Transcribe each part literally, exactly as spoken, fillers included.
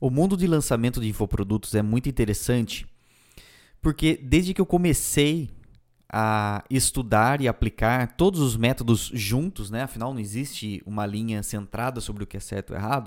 O mundo de lançamento de infoprodutos é muito interessante porque desde que eu comecei a estudar e aplicar todos os métodos juntos, né? Afinal não existe uma linha centrada sobre o que é certo ou errado,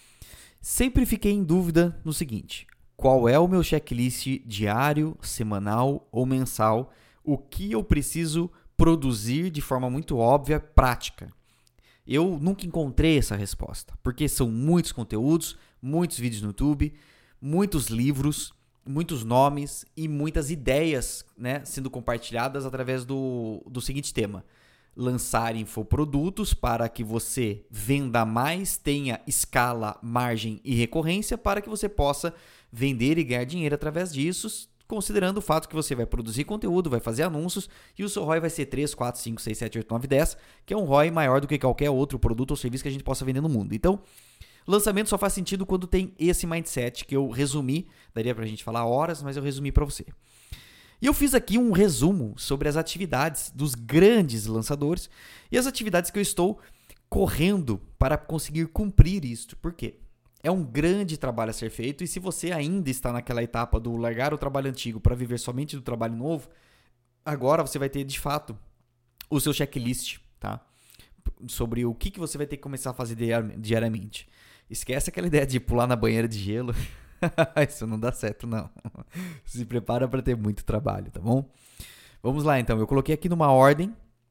sempre fiquei em dúvida no seguinte: qual é o meu checklist diário, semanal ou mensal? O que eu preciso produzir de forma muito óbvia, prática? Eu nunca encontrei essa resposta, porque são muitos conteúdos, muitos vídeos no YouTube, muitos livros, muitos nomes e muitas ideias, né, sendo compartilhadas através do, do seguinte tema: lançar infoprodutos para que você venda mais, tenha escala, margem e recorrência para que você possa vender e ganhar dinheiro através disso, considerando o fato que você vai produzir conteúdo, vai fazer anúncios e o seu R O I vai ser três, quatro, cinco, seis, sete, oito, nove, dez, que é um R O I maior do que qualquer outro produto ou serviço que a gente possa vender no mundo. Então, lançamento só faz sentido quando tem esse mindset que eu resumi, daria pra gente falar horas, mas eu resumi para você. E eu fiz aqui um resumo sobre as atividades dos grandes lançadores e as atividades que eu estou correndo para conseguir cumprir isso. Por quê? É um grande trabalho a ser feito e se você ainda está naquela etapa do largar o trabalho antigo para viver somente do trabalho novo, agora você vai ter de fato o seu checklist, tá? Sobre o que, que você vai ter que começar a fazer diariamente. Esquece aquela ideia de pular na banheira de gelo. Isso não dá certo, não. Se prepara para ter muito trabalho, tá bom? Vamos lá, então. Eu coloquei aqui numa ordem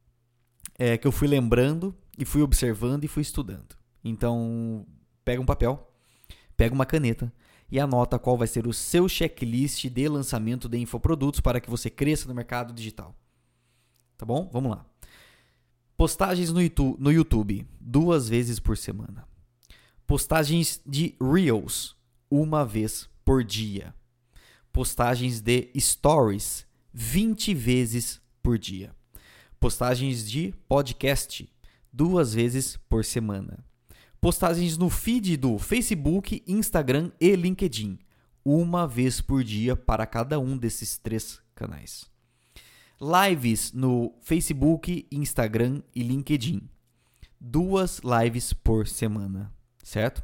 é, que eu fui lembrando e fui observando e fui estudando. Então, pega um papel, pega uma caneta e anota qual vai ser o seu checklist de lançamento de infoprodutos para que você cresça no mercado digital. Tá bom? Vamos lá. Postagens no YouTube, no YouTube duas vezes por semana. Postagens de Reels, uma vez por dia. Postagens de Stories, vinte vezes por dia. Postagens de podcast, duas vezes por semana. Postagens no feed do Facebook, Instagram e LinkedIn, uma vez por dia para cada um desses três canais. Lives no Facebook, Instagram e LinkedIn, duas lives por semana. Certo?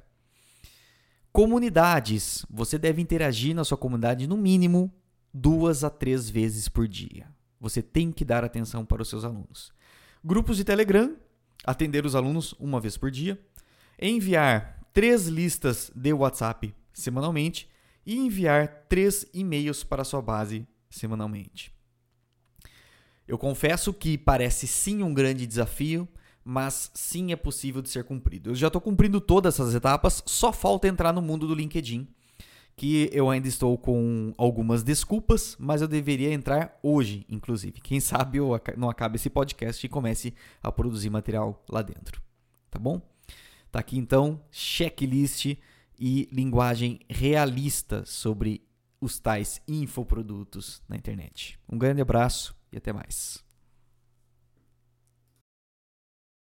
Comunidades. Você deve interagir na sua comunidade no mínimo duas a três vezes por dia. Você tem que dar atenção para os seus alunos. Grupos de Telegram. Atender os alunos uma vez por dia. Enviar três listas de WhatsApp semanalmente. E enviar três e-mails para a sua base semanalmente. Eu confesso que parece sim um grande desafio, mas sim é possível de ser cumprido. Eu já estou cumprindo todas essas etapas, só falta entrar no mundo do LinkedIn, que eu ainda estou com algumas desculpas, mas eu deveria entrar hoje, inclusive. Quem sabe eu não acabe esse podcast e comece a produzir material lá dentro. Tá bom? Tá aqui então, checklist e linguagem realista sobre os tais infoprodutos na internet. Um grande abraço e até mais.